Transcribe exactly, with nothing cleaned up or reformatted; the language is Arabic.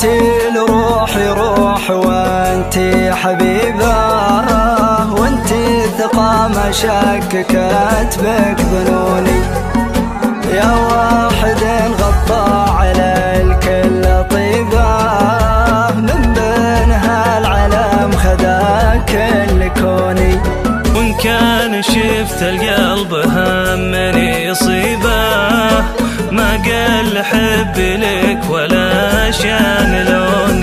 انتي لروحي روح وانتي حبيبة، وانتي الثقة ما شككت بك ظنوني، يا واحد غطى على الكل طيبة، من بينها العلم خذا كل كوني. وإن كان شفت القلب هم من يصيبه، ما قل حبي لك ولا شان لوني.